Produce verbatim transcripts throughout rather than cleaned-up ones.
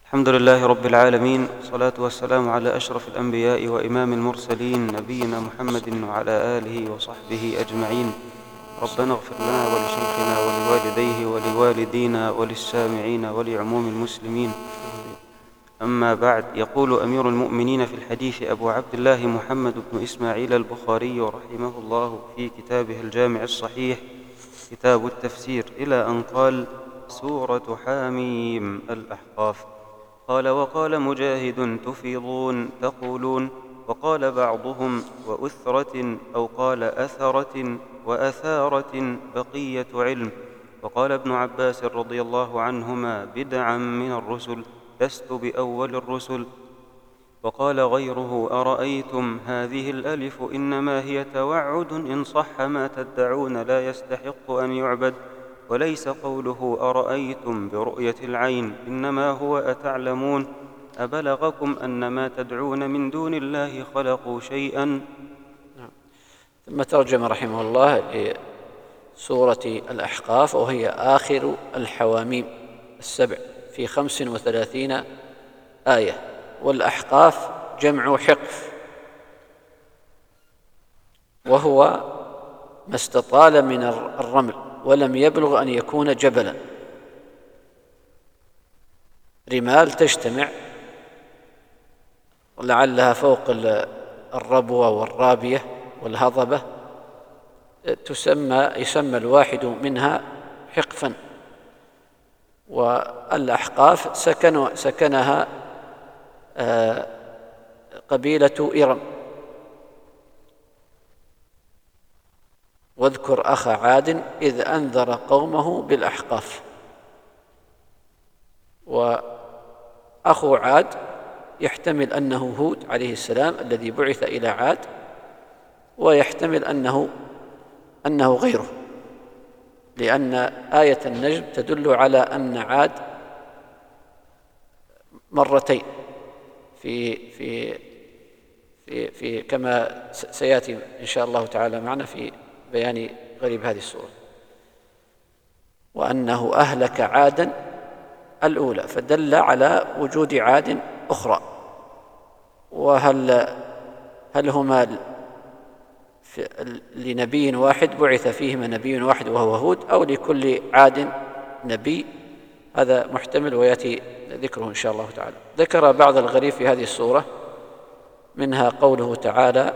الحمد لله رب العالمين، والصلاة والسلام على أشرف الأنبياء وإمام المرسلين نبينا محمد وعلى آله وصحبه أجمعين. ربنا اغفر لنا ولشيخنا ولوالديه ولوالدينا وللسامعين ولعموم المسلمين. أما بعد، يقول أمير المؤمنين في الحديث أبو عبد الله محمد بن إسماعيل البخاري رحمه الله في كتابه الجامع الصحيح كتاب التفسير إلى أن قال: سورة حاميم الأحقاف. قال: وقال مجاهد: تفيضون تقولون. وقال بعضهم: وأثرة، أو قال أثرة وأثارة بقية علم. وقال ابن عباس رضي الله عنهما: بدعا من الرسل لست بأول الرسل. وقال غيره: أرأيتم هذه الألف إنما هي توعد إن صح ما تدعون لا يستحق أن يعبد، وليس قوله أرأيتم برؤية العين، إنما هو أتعلمون أبلغكم أن ما تدعون من دون الله خلقوا شيئا. ثم ترجم رحمه الله لسورة الأحقاف، وهي آخر الحواميم السبع في خمس وثلاثين آية. والأحقاف جمع حقف، وهو ما استطال من الرمل ولم يبلغ أن يكون جبلا. رمال تجتمع ولعلها فوق الربوة والرابية والهضبة، تسمى يسمى الواحد منها حقفا. والأحقاف سكن سكنها قبيلة إرم. واذكر أخا عاد إذ أنذر قومه بالأحقاف. وأخو عاد يحتمل أنه هود عليه السلام الذي بعث إلى عاد، ويحتمل أنه أنه غيره، لأن آية النجم تدل على أن عاد مرتين في في في, في كما سيأتي إن شاء الله تعالى معنا في بيان غريب هذه السورة. وأنه أهلك عادا الأولى، فدل على وجود عاد أخرى. وهل هل هما لنبي واحد بعث فيهما نبي واحد وهو هود، أو لكل عاد نبي؟ هذا محتمل ويأتي ذكره إن شاء الله تعالى. ذكر بعض الغريب في هذه السورة، منها قوله تعالى: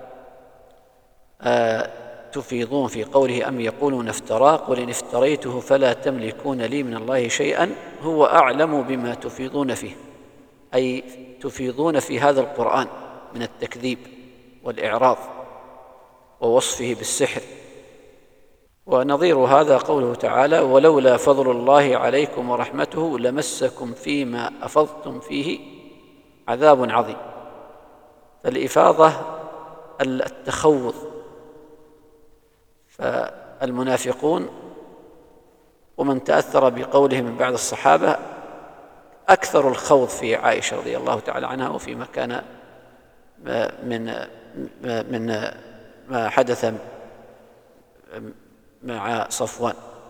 آه تفيضون، في قوله: أم يقولون افتراه قل إن افتريته فلا تملكون لي من الله شيئا هو أعلم بما تفيضون فيه، أي تفيضون في هذا القرآن من التكذيب والإعراض ووصفه بالسحر. ونظير هذا قوله تعالى: ولولا فضل الله عليكم ورحمته لمسكم فيما أفضتم فيه عذاب عظيم. فالإفاضة التخوض، فالمنافقون ومن تأثر بقوله من بعد الصحابة أكثر الخوض في عائشة رضي الله تعالى عنها، وفيما كان من من ما حدث مع صفوان.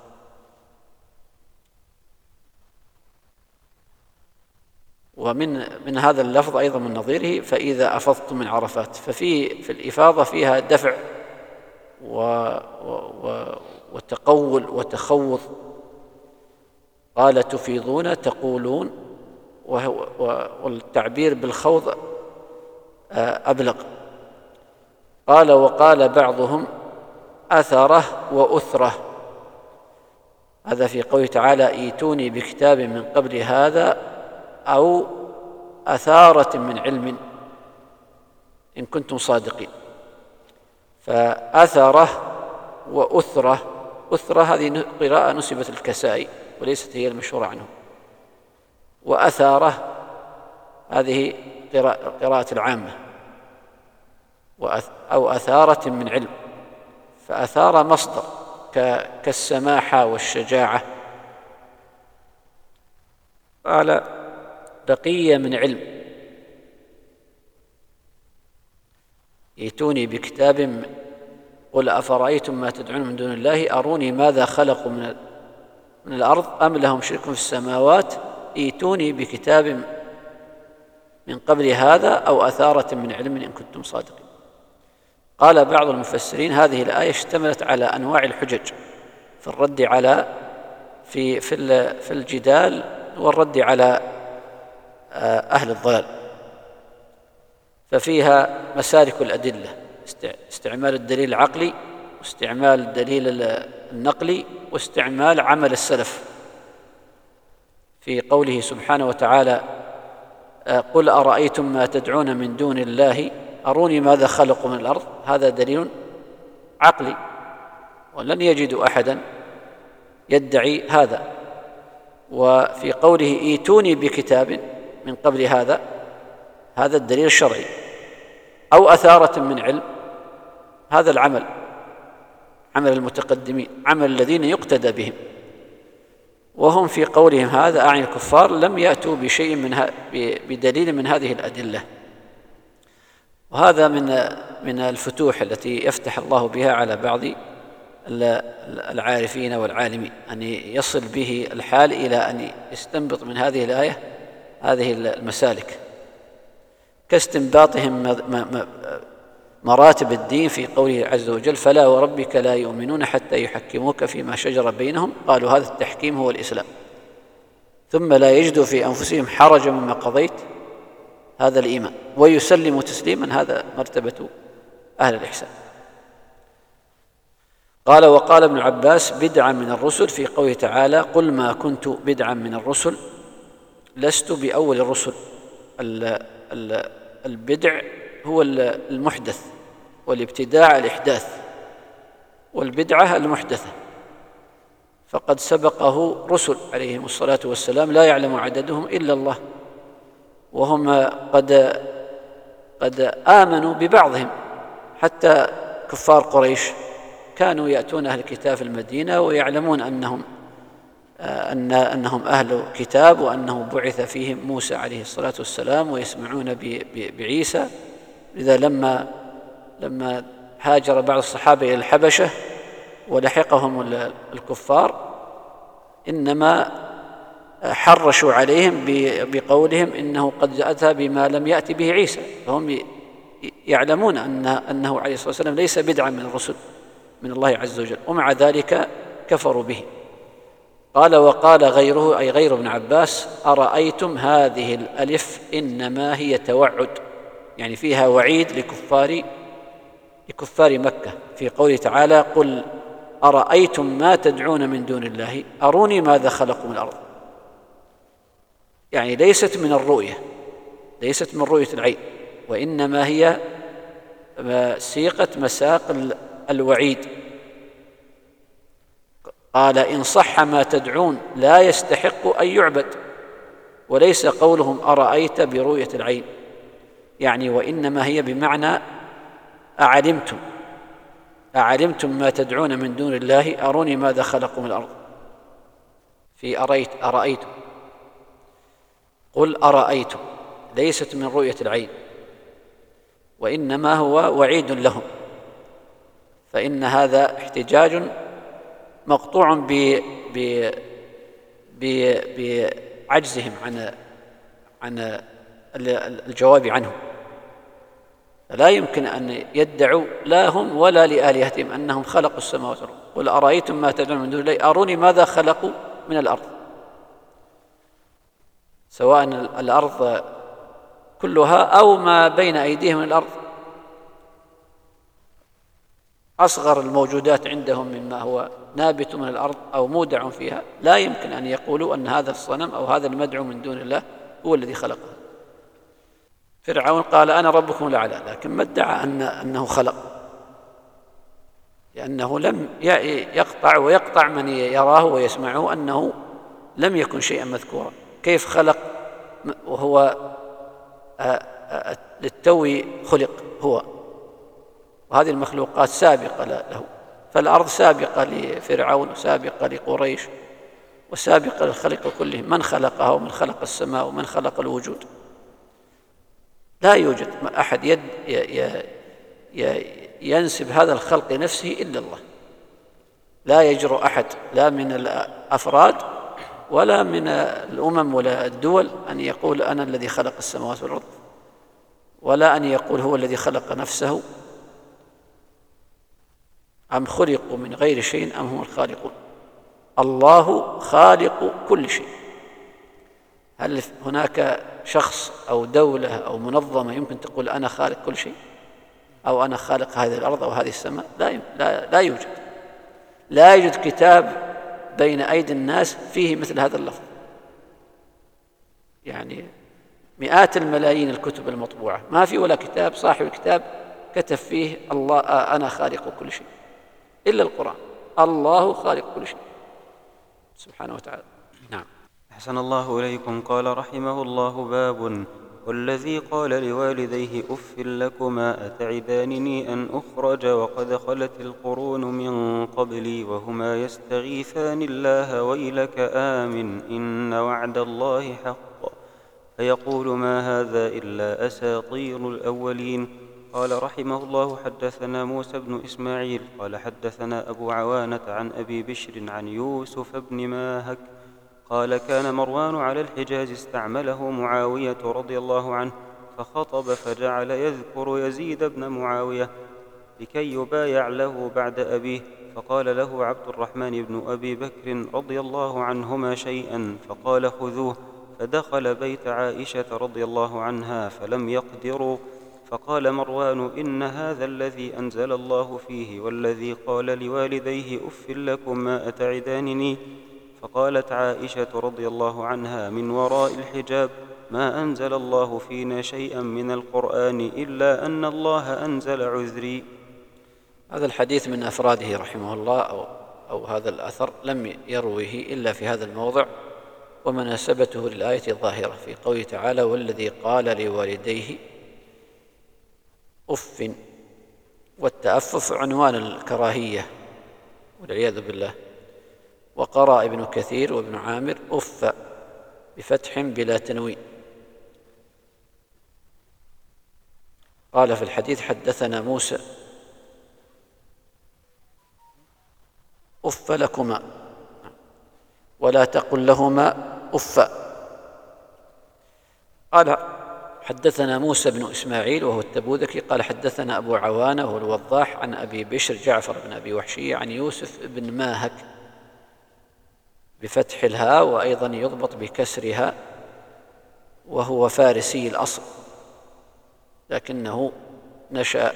ومن من هذا اللفظ أيضا من نظيره: فإذا أفضتم من عرفات. ففي في الإفاضة فيها دفع و و وتقول وتخوض. قال تفيضون تقولون، والتعبير بالخوض أبلغ. قال: وقال بعضهم أثرة وأثرة. هذا في قوله تعالى: ايتوني بكتاب من قبل هذا أو أثارة من علم إن كنتم صادقين. فأثرة وأثرة، أثرة هذه قراءة نسبت الكسائي وليست هي المشهورة عنه، وأثارة هذه قراءة العامة، أو أثارة من علم. فأثار مصدر كالسماحة والشجاعة. قال: بقية من علم. ائتوني بكتاب قل أفرأيتم ما تدعون من دون الله أروني ماذا خلقوا من من الأرض أم لهم شرك في السماوات ائتوني بكتاب من قبل هذا أو أثارة من علم إن كنتم صادقين. قال بعض المفسرين هذه الآية اشتملت على أنواع الحجج في الرد على في في في الجدال والرد على أهل الضلال، ففيها مسالك الأدلة، استعمال الدليل العقلي واستعمال الدليل النقلي واستعمال عمل السلف في قوله سبحانه وتعالى: قل أرأيتم ما تدعون من دون الله أروني ماذا خلقوا من الأرض. هذا دليل عقلي ولن يجدوا أحدا يدعي هذا. وفي قوله ائتوني بكتاب من قبل هذا، هذا الدليل الشرعي، أو أثارة من علم، هذا العمل، عمل المتقدمين، عمل الذين يقتدى بهم. وهم في قولهم هذا أعني الكفار لم يأتوا بشيء من بدليل من هذه الأدلة. وهذا من من الفتوح التي يفتح الله بها على بعض العارفين والعالمين، أن يصل به الحال إلى أن يستنبط من هذه الآية هذه المسالك، كاستنباطهم مراتب الدين في قوله عز وجل: فلا وربك لا يؤمنون حتى يحكموك فيما شجر بينهم قالوا هذا التحكيم هو الإسلام ثم لا يجدوا في أنفسهم حرجا مما قضيت، هذا الإيمان، ويسلموا تسليما، هذا مرتبة أهل الإحسان. قال: وقال ابن عباس: بدعا من الرسل، في قوله تعالى: قل ما كنت بدعا من الرسل لست بأول الرسل. البدع هو المحدث، والابتداع الإحداث، والبدعة المحدثة. فقد سبقه رسل عليهم الصلاة والسلام لا يعلم عددهم إلا الله، وهم قد قد آمنوا ببعضهم، حتى كفار قريش كانوا يأتون أهل الكتاب في المدينة ويعلمون أنهم أن أنهم أهل كتاب وأنه بعث فيهم موسى عليه الصلاة والسلام، ويسمعون بعيسى. لذا لما لما هاجر بعض الصحابة إلى الحبشة ولحقهم الكفار إنما حرشوا عليهم بقولهم إنه قد أتى بما لم يأتي به عيسى، فهم يعلمون أن أنه عليه الصلاة والسلام ليس بدعا من الرسل من الله عز وجل، ومع ذلك كفروا به. قال: وقال غيره، أي غير ابن عباس: أرأيتم، هذه الألف إنما هي توعد، يعني فيها وعيد لكفار لكفار مكة، في قوله تعالى: قل أرأيتم ما تدعون من دون الله أروني ماذا خلقوا من الأرض. يعني ليست من الرؤية، ليست من رؤية العين، وإنما هي سيقة مساق الوعيد. قال: إن صح ما تدعون لا يستحق أن يعبد، وليس قولهم أرأيت برؤية العين، يعني وإنما هي بمعنى أعلمتم أعلمتم ما تدعون من دون الله أروني ماذا خلقوا من الأرض، في أرأيت أرأيتم. قل أرأيتم ليست من رؤية العين، وإنما هو وعيد لهم، فإن هذا احتجاج مقطوع ب ب بعجزهم عن عن الجواب عنه. فلا يمكن أن يدعوا لا هم ولا لآلهتهم أنهم خلقوا السماوات والأرض. قل أرأيتم ما تدعون من دون الله أروني ماذا خلقوا من الأرض، سواء الأرض كلها أو ما بين أيديهم من الأرض، أصغر الموجودات عندهم مما هو نابت من الأرض أو مودع فيها، لا يمكن أن يقولوا أن هذا الصنم أو هذا المدعو من دون الله هو الذي خلقه. فرعون قال: أنا ربكم الأعلى، لكن ما ادعى أن أنه خلق، لأنه لم يقطع ويقطع من يراه ويسمعه أنه لم يكن شيئا مذكورا. كيف خلق وهو للتو خلق هو، وهذه المخلوقات سابقة له، فالأرض سابقة لفرعون وسابقة لقريش وسابقة للخلق كلهم، من خلقها ومن خلق السماء ومن خلق الوجود. لا يوجد أحد يد ينسب هذا الخلق نفسه إلا الله، لا يجرؤ أحد لا من الأفراد ولا من الأمم ولا الدول أن يقول أنا الذي خلق السماوات والأرض، ولا أن يقول هو الذي خلق نفسه، أم خلقوا من غير شيء أم هم الخالقون. الله خالق كل شيء. هل هناك شخص أو دولة أو منظمة يمكن تقول أنا خالق كل شيء، أو أنا خالق هذه الأرض أو هذه السماء؟ لا, لا, لا يوجد. لا يوجد كتاب بين أيدي الناس فيه مثل هذا اللفظ. يعني مئات الملايين الكتب المطبوعة، ما في ولا كتاب صاحب الكتاب كتب فيه الله أنا خالق كل شيء، إلا القرآن. الله خالق كل شيء سبحانه وتعالى. نعم. أحسن الله إليكم. قال رحمه الله: باب والذي قال لوالديه أف لكما أتعدانني أن أخرج وقد خلت القرون من قبلي وهما يستغيثان الله ويلك آمن إن وعد الله حق فيقول ما هذا إلا أساطير الأولين. قال رحمه الله: حدثنا موسى بن إسماعيل قال حدثنا أبو عوانة عن أبي بشر عن يوسف بن ماهك قال كان مروان على الحجاز استعمله معاوية رضي الله عنه فخطب فجعل يذكر يزيد بن معاوية لكي يبايع له بعد أبيه، فقال له عبد الرحمن بن أبي بكر رضي الله عنهما شيئا فقال خذوه، فدخل بيت عائشة رضي الله عنها فلم يقدروا، فقال مروان إن هذا الذي أنزل الله فيه والذي قال لوالديه أف لكم ما أتعدانني. فقالت عائشة رضي الله عنها من وراء الحجاب: ما أنزل الله فينا شيئا من القرآن إلا أن الله أنزل عذري. هذا الحديث من أفراده رحمه الله، أو, أو هذا الأثر لم يرويه إلا في هذا الموضع، ومناسبته للآية الظاهرة في قوله تعالى: والذي قال لوالديه أف. والتأفف عنوان الكراهية والعياذ بالله. وقرأ ابن كثير وابن عامر أف بفتح بلا تنوين. قال في الحديث: حدثنا موسى أف لكما ولا تقل لهما أف. قال حدثنا موسى بن إسماعيل وهو التبوذكي قال حدثنا أبو عوانة وهو الوضاح عن أبي بشر جعفر بن أبي وحشية عن يوسف بن ماهك بفتح الهاء وأيضا يضبط بكسرها، وهو فارسي الأصل لكنه نشأ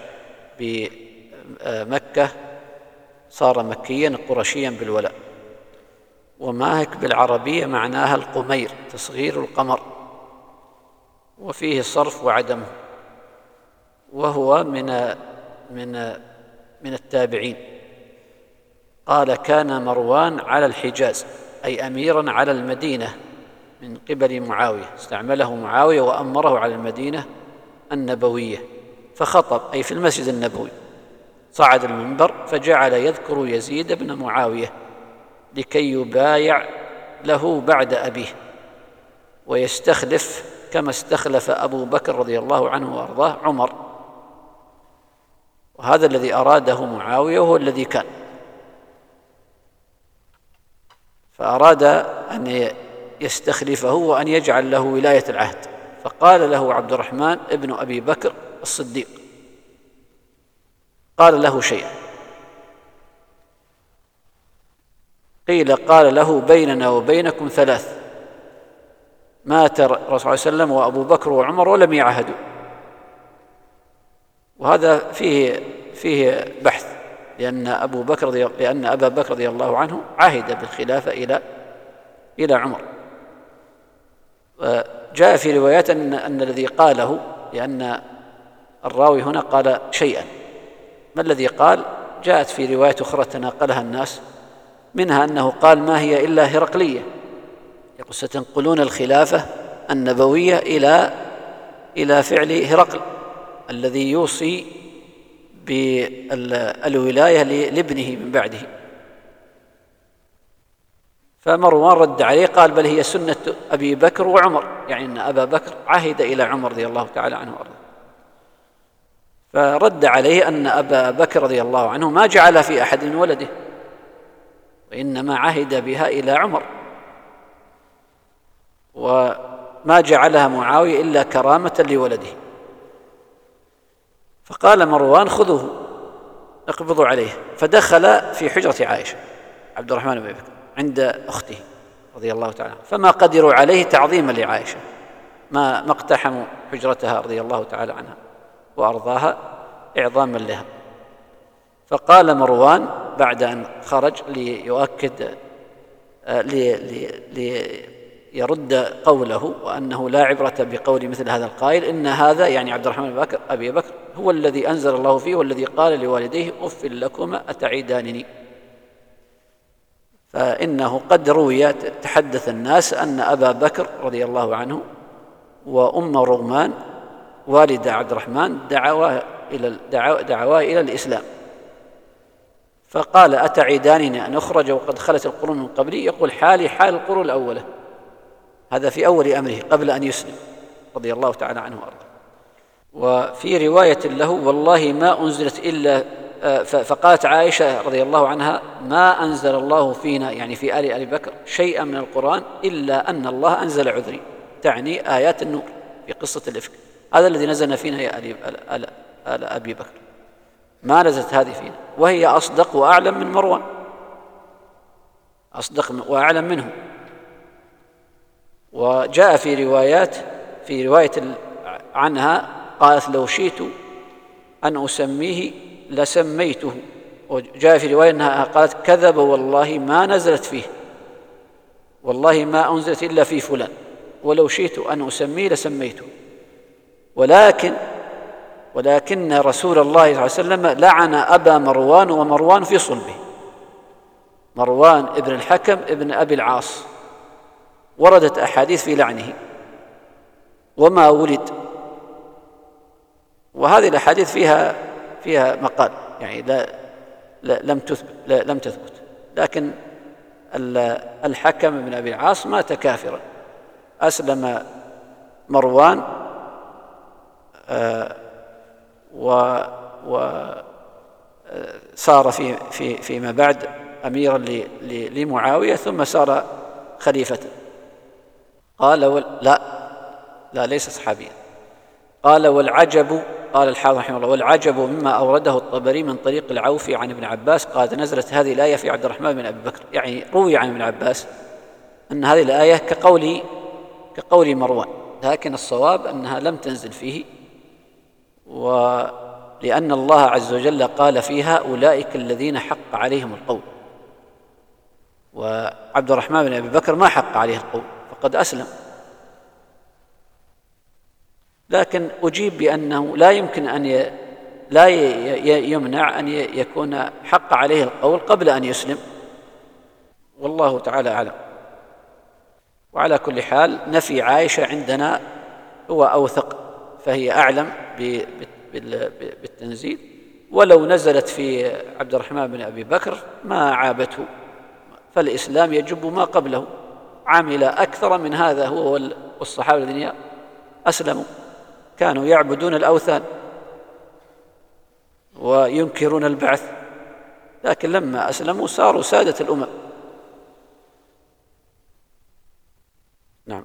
بمكة، صار مكيا قرشيا بالولاء. وماهك بالعربية معناها القمير، تصغير القمر، وفيه الصرف وعدمه، وهو من من من التابعين. قال كان مروان على الحجاز أي أميرا على المدينة من قبل معاوية، استعمله معاوية وأمره على المدينة النبوية، فخطب أي في المسجد النبوي، صعد المنبر فجعل يذكر يزيد بن معاوية لكي يبايع له بعد أبيه ويستخلف كما استخلف أبو بكر رضي الله عنه وأرضاه عمر، وهذا الذي أراده معاوية وهو الذي كان، فأراد أن يستخلفه وأن يجعل له ولاية العهد، فقال له عبد الرحمن ابن أبي بكر الصديق، قال له شيئا، قيل قال له بيننا وبينكم ثلاث: مات الرسول صلى الله عليه وسلم وأبو بكر وعمر ولم يعهدوا. وهذا فيه فيه بحث، لأن أبو بكر رضي لأن أبا بكر رضي الله عنه عهد بالخلافة إلى إلى عمر. جاء في روايات أن, أن الذي قاله، لأن الراوي هنا قال شيئا، ما الذي قال؟ جاءت في رواية أخرى تناقلها الناس، منها أنه قال: ما هي إلا هرقلية، يقول ستنقلون الخلافة النبوية إلى إلى فعل هرقل الذي يوصي بالولاية لابنه من بعده. فمروان رد عليه قال: بل هي سنة أبي بكر وعمر، يعني أن أبا بكر عهد إلى عمر رضي الله تعالى عنه وأرضاه. فرد عليه أن أبا بكر رضي الله عنه ما جعل في أحد من ولده، وإنما عهد بها إلى عمر، وما جعلها معاوية إلا كرامة لولده. فقال مروان خذوه اقبضوا عليه، فدخل في حجرة عائشة عبد الرحمن بن أبي بكر عند أخته رضي الله تعالى عنها، فما قدروا عليه تعظيما لعائشة، ما ما اقتحموا حجرتها رضي الله تعالى عنها وأرضاها إعظاما لها. فقال مروان بعد أن خرج ليؤكد ليرد قوله وأنه لا عبرة بقول مثل هذا القائل، إن هذا يعني عبد الرحمن بن أبي بكر هو الذي أنزل الله فيه والذي قال لوالديه أف لكما أتعيدانني. فإنه قد روي تحدث الناس أن أبا بكر رضي الله عنه وأم رومان والد عبد الرحمن دعوا إلى دعوا إلى الإسلام، فقال أتعيدانني أن أخرج وقد خلت القرون من قبلي، يقول حالي حال القرون الأولى، هذا في أول أمره قبل أن يسلم رضي الله تعالى عنه وأرضاه. وفي رواية له والله ما أنزلت إلا، فقالت عائشة رضي الله عنها ما أنزل الله فينا يعني في آل أبي بكر شيئا من القرآن إلا أن الله أنزل عذري، تعني آيات النور في قصة الإفك، هذا الذي نزل فينا يا آل أبي بكر، ما نزلت هذه فينا، وهي أصدق وأعلم من مروان، أصدق وأعلم منه. وجاء في روايات في رواية عنها قالت لو شئت أن أسميه لسميته، وجاء في رواية أنها قالت كذب والله ما نزلت فيه، والله ما أنزلت إلا في فلان، ولو شئت أن أسميه لسميته. ولكن ولكن رسول الله صلى الله عليه وسلم لعن أبا مروان ومروان في صلبه، مروان ابن الحكم ابن أبي العاص، وردت أحاديث في لعنه وما ولد، وهذه الأحاديث فيها فيها مقال يعني لا, لا لم تثبت لا لم تثبت لكن الحكم بن أبي العاص مات كافرا، أسلم مروان آه وصار في في فيما بعد أميرا لمعاوية ثم صار خليفة. قال لا لا ليس صحابيا. قال والعجب، قال الحافظ رحمه الله والعجب مما أورده الطبري من طريق العوفي عن ابن عباس قال نزلت هذه الآية في عبد الرحمن بن أبي بكر، يعني روي عن ابن عباس أن هذه الآية كقول كقول مروان، لكن الصواب أنها لم تنزل فيه، ولأن الله عز وجل قال فيها أولئك الذين حق عليهم القول، وعبد الرحمن بن أبي بكر ما حق عليه القول فقد أسلم. لكن أجيب بأنه لا يمكن أن ي... لا ي... يمنع أن ي... يكون حق عليه القول قبل أن يسلم، والله تعالى أعلم. وعلى كل حال نفي عائشة عندنا هو أوثق، فهي أعلم ب... بالتنزيل، ولو نزلت في عبد الرحمن بن أبي بكر ما عابته، فالإسلام يجب ما قبله، عمل أكثر من هذا هو والصحابة الذين أسلموا كانوا يعبدون الأوثان وينكرون البعث، لكن لما أسلموا صاروا سادة الأمم. نعم.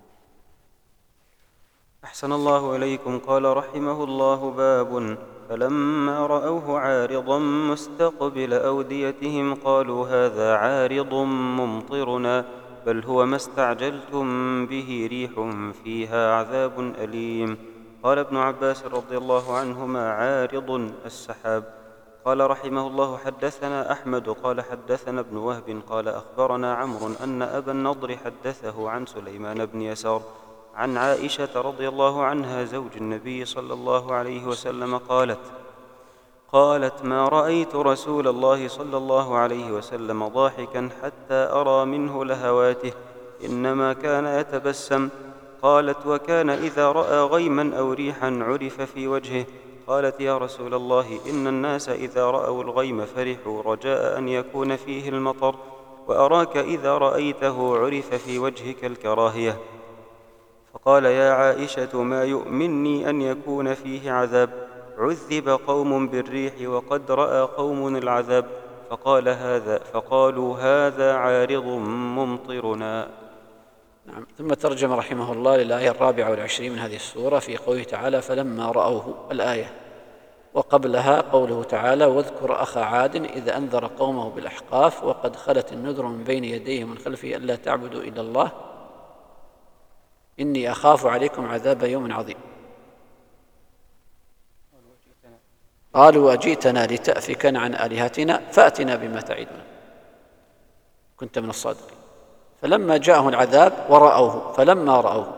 أحسن الله إليكم. قال رحمه الله باب فلما رأوه عارضا مستقبل أوديتهم قالوا هذا عارض ممطرنا بل هو ما استعجلتم به ريح فيها عذاب أليم. قال ابن عباس رضي الله عنهما عارض السحاب. قال رحمه الله حدثنا أحمد قال حدثنا ابن وهب قال أخبرنا عمرو أن أبا النضر حدثه عن سليمان بن يسار عن عائشة رضي الله عنها زوج النبي صلى الله عليه وسلم قالت قالت ما رأيت رسول الله صلى الله عليه وسلم ضاحكا حتى أرى منه لهواته، إنما كان يتبسم. قالت وكان إذا رأى غيما أو ريحا عرف في وجهه. قالت يا رسول الله إن الناس إذا رأوا الغيم فرحوا رجاء أن يكون فيه المطر، وأراك إذا رأيته عرف في وجهك الكراهية. فقال يا عائشة ما يؤمنني أن يكون فيه عذاب، عذب قوم بالريح وقد رأى قوم العذاب، فقال هذا فقالوا هذا عارض ممطرنا. نعم. ثم ترجم رحمه الله للآية الرابعة والعشرين من هذه السورة في قوله تعالى فلما رأوه الآية، وقبلها قوله تعالى واذكر أخا عاد إذا أنذر قومه بالأحقاف وقد خلت النذر من بين يديه ومن خلفه ألا تعبدوا إلا الله إني أخاف عليكم عذاب يوم عظيم. قالوا أجئتنا لتأفكنا عن آلهتنا فأتنا بما تعدنا كنت من الصادقين. فلما جاءهم العذاب ورأوه فلما رأوه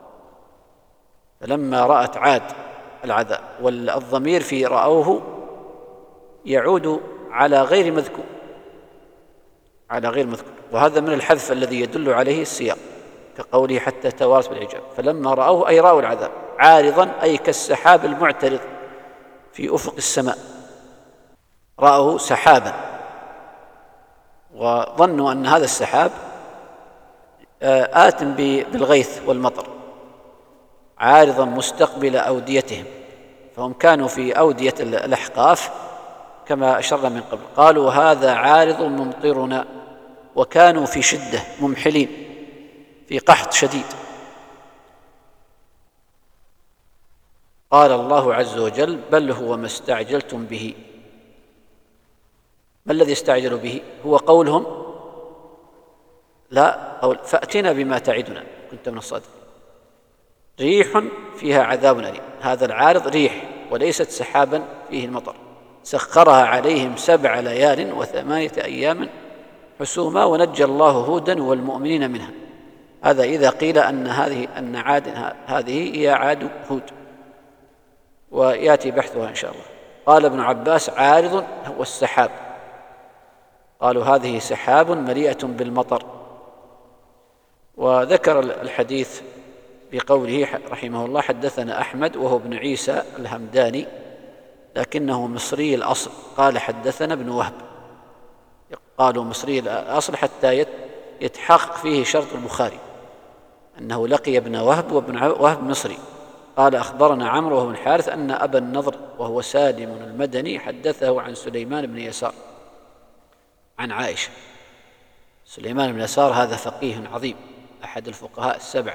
فلما رأت عاد العذاب، والضمير في رأوه يعود على غير مذكور على غير مذكور وهذا من الحذف الذي يدل عليه السياق كقوله حتى توارث بالحجاب. فلما رأوه أي رأوا العذاب عارضا أي كالسحاب المعترض في أفق السماء، رأوا سحابا وظنوا أن هذا السحاب آت بالغيث والمطر عارضا مستقبل أوديتهم، فهم كانوا في أودية الأحقاف كما أشرنا من قبل. قالوا هذا عارض ممطرنا وكانوا في شدة ممحلين في قحط شديد. قال الله عز وجل بل هو ما استعجلتم به. ما الذي استعجلوا به؟ هو قولهم لا قول فأتنا بما تعدنا كنت من الصادقين. ريح فيها عذاب أليم، هذا العارض ريح وليست سحابا فيه المطر، سخرها عليهم سبع ليال وثمانية أيام حسوما ونجى الله هودا والمؤمنين منها. هذا إذا قيل أن هذه أن عاد هذه هي عاد هود، ويأتي بحثها إن شاء الله. قال ابن عباس عارض هو السحاب، قالوا هذه سحاب مليئة بالمطر. وذكر الحديث بقوله رحمه الله حدثنا أحمد وهو ابن عيسى الهمداني لكنه مصري الأصل، قال حدثنا ابن وهب، قالوا مصري الأصل حتى يتحقق فيه شرط البخاري أنه لقي ابن وهب وابن وهب مصري. قال أخبرنا عمرو وهو بن حارث أن أبا النضر وهو سالم المدني حدثه عن سليمان بن يسار عن عائشة. سليمان بن يسار هذا فقيه عظيم أحد الفقهاء السبعة،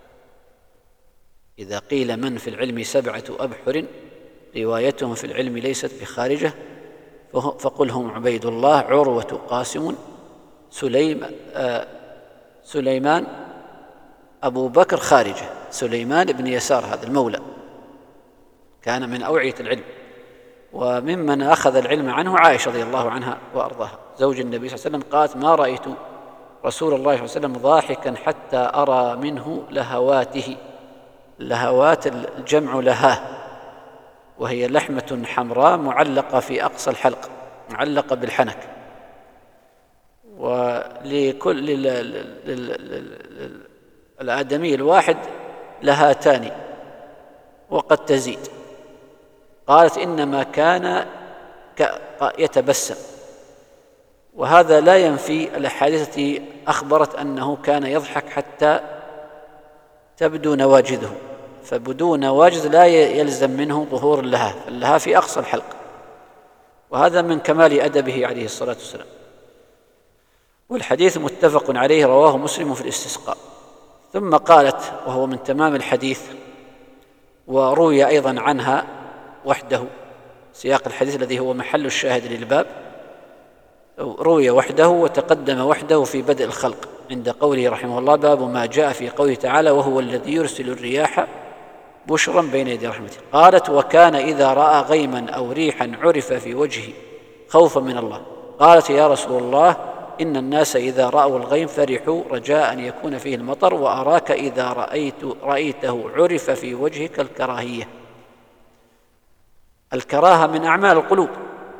إذا قيل من في العلم سبعة أبحر روايتهم في العلم ليست بخارجة فقل هم عبيد الله عروة قاسم سليم آه سليمان أبو بكر خارجة. سليمان بن يسار هذا المولى كان من أوعية العلم، وممن أخذ العلم عنه عائشة رضي الله عنها وأرضاها زوج النبي صلى الله عليه وسلم، قالت ما رأيت رسول الله صلى الله عليه وسلم ضاحكا حتى أرى منه لهواته. لهوات الجمع لهاه، وهي لحمة حمراء معلقة في أقصى الحلق معلقة بالحنك، ولكل الآدمي الواحد لهاتان وقد تزيد. قالت إنما كان يتبسم، وهذا لا ينفي الأحاديث التي أخبرت أنه كان يضحك حتى تبدو نواجذه، فبدو نواجذ لا يلزم منه ظهور اللهاه، فاللهاه في أقصى الحلق، وهذا من كمال أدبه عليه الصلاة والسلام. والحديث متفق عليه رواه مسلم في الاستسقاء. ثم قالت وهو من تمام الحديث وروي أيضا عنها وحده، سياق الحديث الذي هو محل الشاهد للباب روي وحده وتقدم وحده في بدء الخلق عند قوله رحمه الله باب ما جاء في قوله تعالى وهو الذي يرسل الرياح بشرا بين يدي رحمته. قالت وكان إذا رأى غيما أو ريحا عرف في وجهه خوفا من الله. قالت يا رسول الله إن الناس إذا رأوا الغيم فرحوا رجاء أن يكون فيه المطر، وأراك إذا رأيت رأيته عرف في وجهك الكراهية. الكراهة من أعمال القلوب،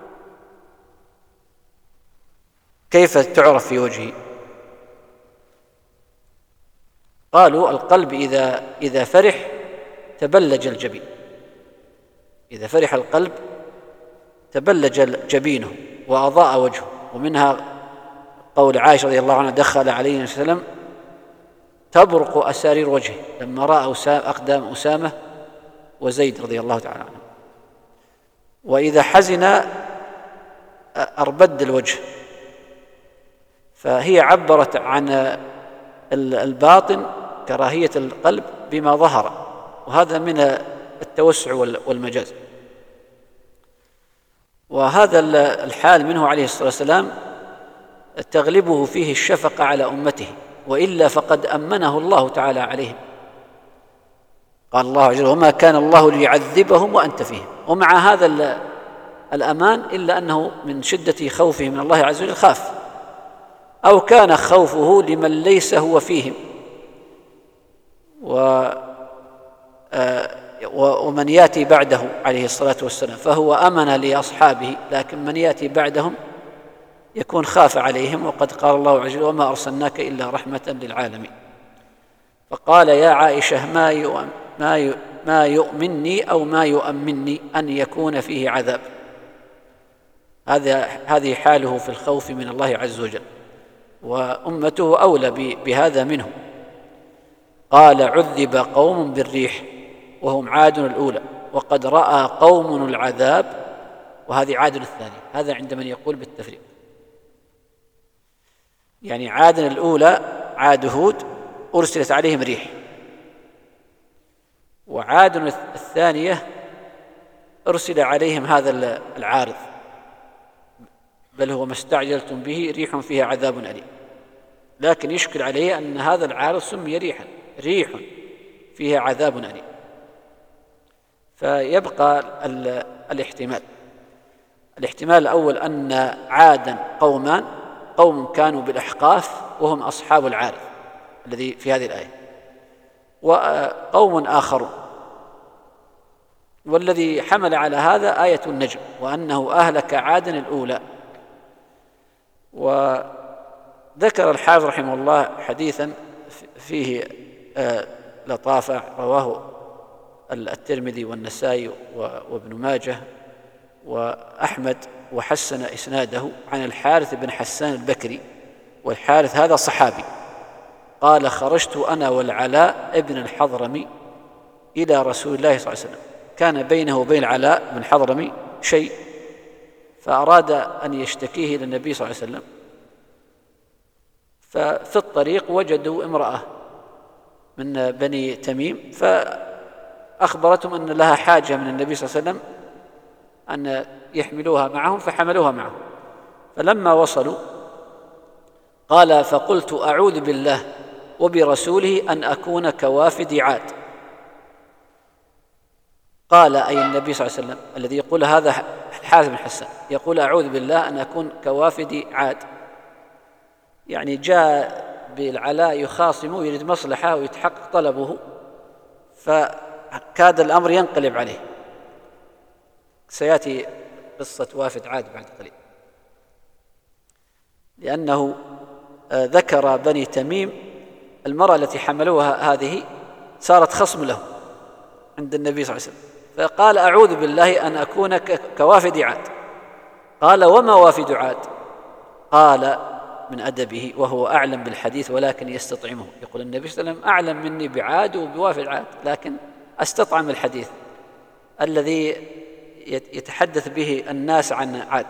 كيف تعرف في وجهه؟ قالوا القلب إذا إذا فرح تبلج الجبين، إذا فرح القلب تبلج جبينه وأضاء وجهه. ومنها قول عائشة رضي الله عنها دخل عليه وسلم تبرق أسارير وجهه لما رأى أقدام أسامة وزيد رضي الله تعالى عنه. وإذا حزن أربد الوجه. فهي عبرت عن الباطن كراهية القلب بما ظهر، وهذا من التوسع والمجاز. وهذا الحال منه عليه الصلاة والسلام تغلبه فيه الشفقة على أمته، وإلا فقد أمنه الله تعالى عليهم. قال الله عز وجل: وما كان الله ليعذبهم وأنت فيهم. ومع هذا الأمان إلا أنه من شدة خوفه من الله عز وجل خاف، أو كان خوفه لمن ليس هو فيهم و ومن يأتي بعده عليه الصلاة والسلام، فهو أمن لأصحابه، لكن من يأتي بعدهم يكون خاف عليهم. وقد قال الله عز وجل: وما أرسلناك إلا رحمة للعالمين. فقال: يا عائشة ما ما ما يؤمنني أو ما يؤمنني أن يكون فيه عذاب. هذا هذه حاله في الخوف من الله عز وجل، وأمته أولى بهذا منه. قال: عذب قوم بالريح وهم عاد الأولى، وقد رأى قوم العذاب، وهذه عاد الثانية. هذا عند من يقول بالتفريق، يعني عاد الأولى عاد هود أرسلت عليهم ريح، وعاد الثانية أرسل عليهم هذا العارض، بل هو ما استعجلتم به ريح فيها عذاب أليم. لكن يشكل عليه أن هذا العارض سمي ريحا، ريح فيها عذاب أليم. فيبقى الاحتمال الاحتمال الأول أن عادا قومان، قوم كانوا بالأحقاف وهم أصحاب العارض الذي في هذه الآية، وقوم آخرون. والذي حمل على هذا آية النجم، وأنه أهلك عادا الأولى. وذكر الحافظ رحمه الله حديثا فيه لطافة رواه الترمذي والنسائي وابن ماجه وأحمد وحسن إسناده عن الحارث بن حسان البكري، والحارث هذا صحابي. قال: خرجت أنا والعلاء ابن الحضرمي إلى رسول الله صلى الله عليه وسلم، كان بينه وبين العلاء بن الحضرمي شيء، فأراد أن يشتكيه إلى النبي صلى الله عليه وسلم. ففي الطريق وجدوا امرأة من بني تميم، فأخبرتهم أن لها حاجة من النبي صلى الله عليه وسلم أن يحملوها معهم، فحملوها معهم. فلما وصلوا قال: فقلت أعوذ بالله وبرسوله أن أكون كوافد عاد. قال: أي النبي صلى الله عليه وسلم الذي يقول هذا الحارث بن حسان يقول: أعوذ بالله أن أكون كوافد عاد، يعني جاء بالعلاء يخاصمه يريد مصلحة ويتحقق طلبه، فكاد الأمر ينقلب عليه. سيأتي قصة وافد عاد بعد قليل، لأنه ذكر بني تميم المرأة التي حملوها هذه صارت خصم له عند النبي صلى الله عليه وسلم، فقال: أعوذ بالله أن أكون كوافد عاد. قال: وما وافد عاد؟ قال من أدبه وهو أعلم بالحديث ولكن يستطعمه، يقول النبي صلى الله عليه وسلم: أعلم مني بعاد وبوافد عاد، لكن أستطعم الحديث الذي يتحدث به الناس عن عاد.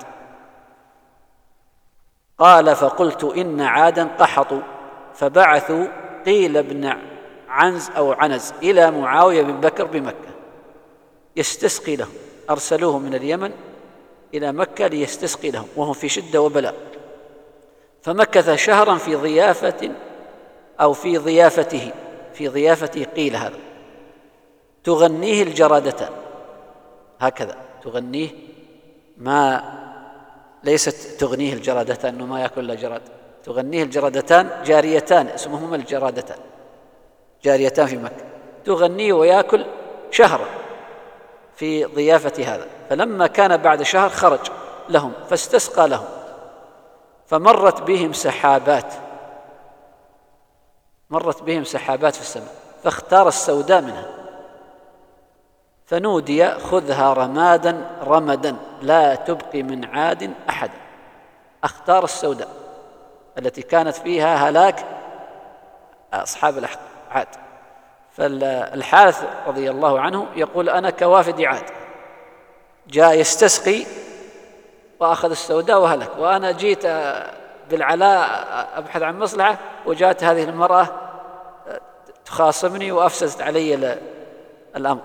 قال: فقلت إن عادا قحطوا فبعثوا قيل ابن عنز أو عنز إلى معاوية بن بكر بمكة يستسقي لهم، أرسلوه من اليمن إلى مكة ليستسقي لهم وهم في شدة وبلاء، فمكث شهرا في ضيافة أو في ضيافته في ضيافته قيل هذا تغنيه الجرادتان، هكذا تغنيه، ما ليست تغنيه الجرادتان أنه ما يأكل إلا جراد، تغنيه الجرادتان جاريتان اسمهما الجرادتان، جاريتان في مكة، تغنيه ويأكل شهرا في ضيافة هذا. فلما كان بعد شهر خرج لهم فاستسقى لهم، فمرت بهم سحابات مرت بهم سحابات في السماء، فاختار السوداء منها، فنودي: خذها رمادا رمدا لا تبقي من عاد أحدا. اختار السوداء التي كانت فيها هلاك أصحاب عاد. فالحارث رضي الله عنه يقول: أنا كوافد عاد، جاء يستسقي وأخذ السوداء وهلك، وأنا جيت بالعلاء أبحث عن مصلحة، وجاءت هذه المرأة تخاصمني وأفسدت علي الأمر،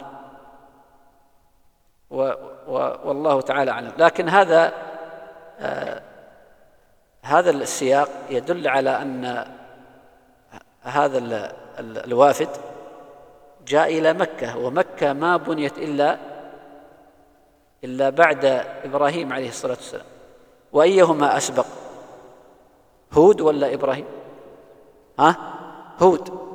والله تعالى أعلم. لكن هذا آه هذا السياق يدل على أن هذا الوافد جاء إلى مكة، ومكة ما بنيت إلا إلا بعد إبراهيم عليه الصلاة والسلام، وأيهما أسبق، هود ولا إبراهيم؟ ها؟ هود.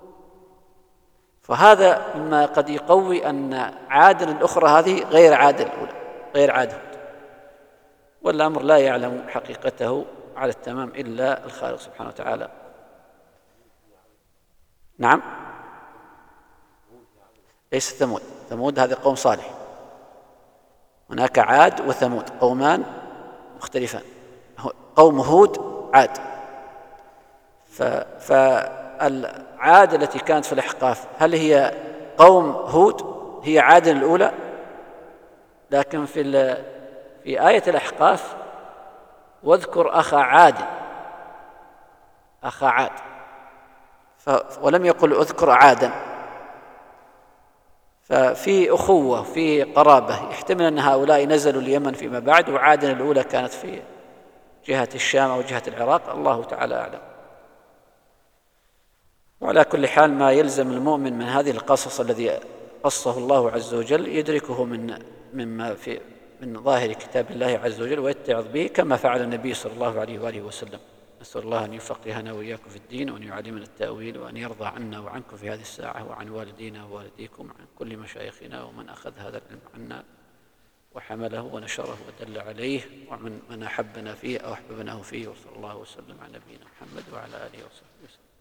فهذا مما قد يقوي أن عاد الأخرى هذه غير عاد الأولى، غير عاد هود، والأمر لا يعلم حقيقته على التمام إلا الخالق سبحانه وتعالى. نعم، ليس ثمود، ثمود هذا قوم صالح، هناك عاد وثمود، قومان مختلفان. قوم هود عاد، فالعاد التي كانت في الأحقاف هل هي قوم هود؟ هي عاد الأولى، لكن في في آية الأحقاف واذكر أخا عاد، أخا عاد، ولم يقل اذكر عادا. ففي أخوة، في قرابة، يحتمل أن هؤلاء نزلوا اليمن فيما بعد، وعاد الأولى كانت في جهة الشام أو جهة العراق، الله تعالى أعلم. وعلى كل حال ما يلزم المؤمن من هذه القصص الذي قصه الله عز وجل يدركه من مما في من ظاهر كتاب الله عز وجل ويتعظ به، كما فعل النبي صلى الله عليه وآله وسلم. نسأل الله أن يفقهنا وإياكم في الدين، وأن يعلمنا التأويل، وأن يرضى عنا وعنكم في هذه الساعة، وعن والدينا ووالديكم، وعن كل مشايخنا ومن أخذ هذا العلم عنا وحمله ونشره ودل عليه، ومن من أحبنا فيه أو أحببناه فيه. وصلى الله وسلم على نبينا محمد وعلى آله وصحبه وسلم.